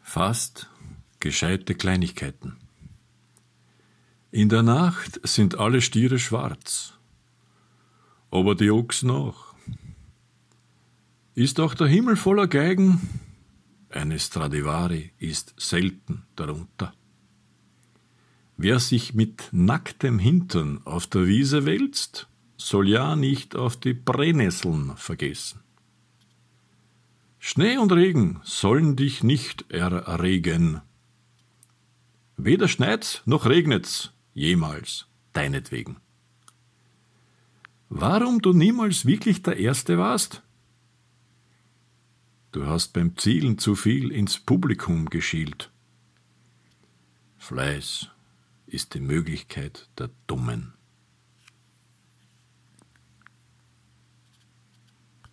Fast gescheite Kleinigkeiten. In der Nacht sind alle Stiere schwarz, aber die Ochsen auch. Ist auch der Himmel voller Geigen? Eine Stradivari ist selten darunter. Wer sich mit nacktem Hintern auf der Wiese wälzt, soll ja nicht auf die Brennnesseln vergessen. Schnee und Regen sollen dich nicht erregen. Weder schneit's noch regnet's jemals deinetwegen. Warum du niemals wirklich der Erste warst? Du hast beim Zielen zu viel ins Publikum geschielt. Fleiß ist die Möglichkeit der Dummen.